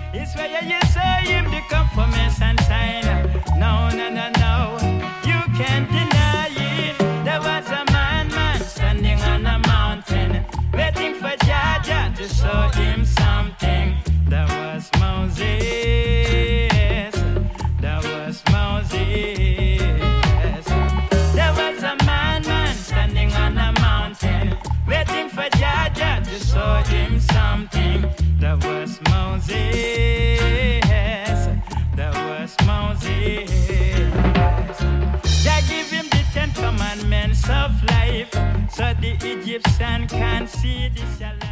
It's where you saw him the confirmation sign. No, no, no, no, you can't deny it. There was a man standing on a mountain, waiting for Jah to show him something. That was Moses. That was Moses. There was a man standing on a mountain, waiting for Jah to show him something. That was Moses. That was Moses. Jah give him the 10 commandments of life, so the Egyptian can see the challenge.